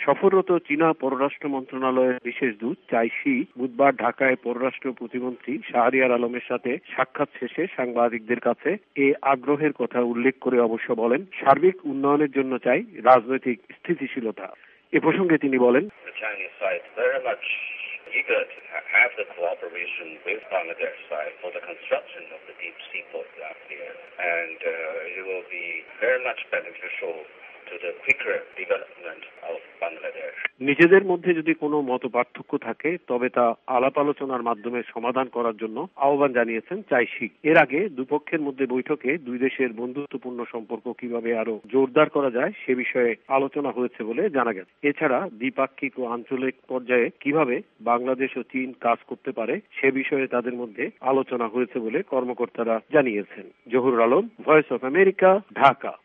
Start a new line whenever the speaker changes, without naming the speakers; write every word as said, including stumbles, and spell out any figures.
সফররত চীনা পররাষ্ট্র মন্ত্রণালয়ের বিশেষ দূত চাই শি বুধবার ঢাকায় পররাষ্ট্র প্রতিমন্ত্রী শাহরিয়ার আলমের সাথে সাক্ষাৎ শেষে সাংবাদিকদের কাছে এ আগ্রহের কথা উল্লেখ করে অবশ্য বলেন, সার্বিক উন্নয়নের জন্য চাই রাজনৈতিক স্থিতিশীলতা। এ প্রসঙ্গে তিনি বলেন,
eager to have the cooperation with Bangladesh side for the construction of the deep seaport down here, and uh, it will be very much beneficial to the quicker development of Bangladesh.
নিজেদের মধ্যে যদি কোনো মত পার্থক্য থাকে তবে তা আলাপ আলোচনার মাধ্যমে সমাধান করার জন্য আহ্বান জানিয়েছেন চাই শি। এর আগে দুপক্ষের মধ্যে বৈঠকে দুই দেশের বন্ধুত্বপূর্ণ সম্পর্ক কিভাবে আরো জোরদার করা যায় সে বিষয়ে আলোচনা হয়েছে বলে জানা গেছে। এছাড়া দ্বিপাক্ষিক ও আঞ্চলিক পর্যায়ে কিভাবে বাংলাদেশ ও চীন কাজ করতে পারে সে বিষয়ে তাদের মধ্যে আলোচনা হয়েছে বলে কর্মকর্তারা জানিয়েছেন। Zahurul Alam, voice of America, Dhaka.